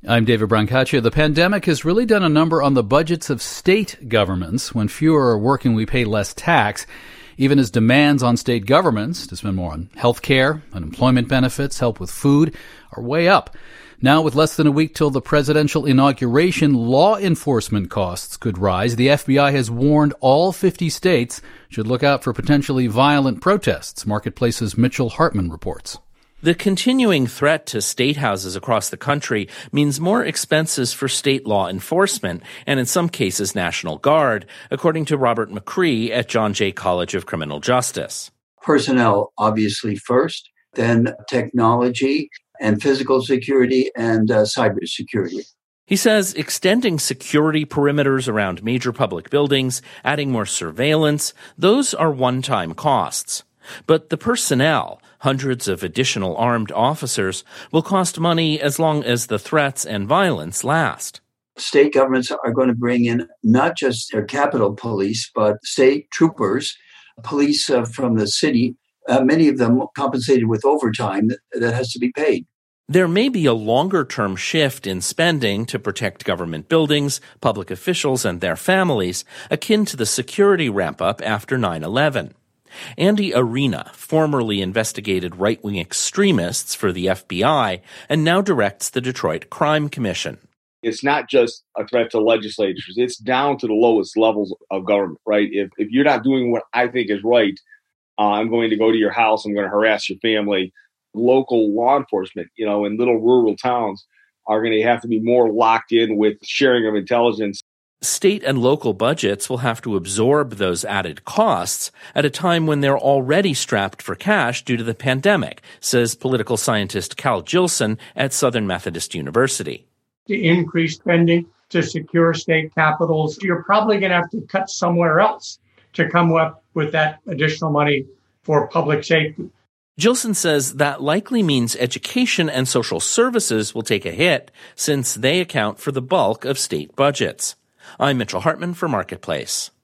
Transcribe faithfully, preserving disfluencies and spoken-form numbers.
I'm David Brancaccia. The pandemic has really done a number on the budgets of state governments. When fewer are working, we pay less tax, even as demands on state governments to spend more on health care, unemployment benefits, help with food are way up. Now, with less than a week till the presidential inauguration, law enforcement costs could rise. The F B I has warned all fifty states should look out for potentially violent protests. Marketplace's Mitchell Hartman reports. The continuing threat to state houses across the country means more expenses for state law enforcement and in some cases National Guard, according to Robert McCree at John Jay College of Criminal Justice. Personnel, obviously first, then technology and physical security and uh, cybersecurity. He says extending security perimeters around major public buildings, adding more surveillance, those are one-time costs. But the personnel, hundreds of additional armed officers, will cost money as long as the threats and violence last. State governments are going to bring in not just their Capitol Police, but state troopers, police uh, from the city, uh, many of them compensated with overtime that, that has to be paid. There may be a longer-term shift in spending to protect government buildings, public officials, and their families, akin to the security ramp-up after nine eleven. Andy Arena formerly investigated right-wing extremists for the F B I and now directs the Detroit Crime Commission. It's not just a threat to legislatures. It's down to the lowest levels of government, right? If if you're not doing what I think is right, uh, I'm going to go to your house. I'm going to harass your family. Local law enforcement, you know, in little rural towns are going to have to be more locked in with sharing of intelligence. State and local budgets will have to absorb those added costs at a time when they're already strapped for cash due to the pandemic, says political scientist Cal Jillson at Southern Methodist University. To increase spending to secure state capitals, you're probably going to have to cut somewhere else to come up with that additional money for public safety. Jillson says that likely means education and social services will take a hit since they account for the bulk of state budgets. I'm Mitchell Hartman for Marketplace.